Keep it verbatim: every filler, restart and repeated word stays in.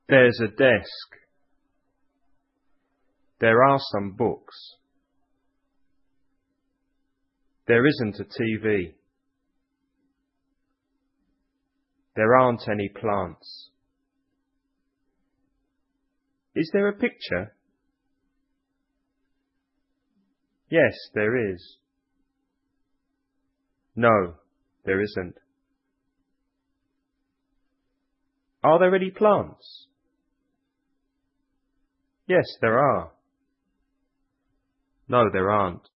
There's a desk. There are some books. There isn't a T V. There aren't any plants. Is there a picture? Yes, there is. No, there isn't. Are there any plants? Yes, there are. No, there aren't.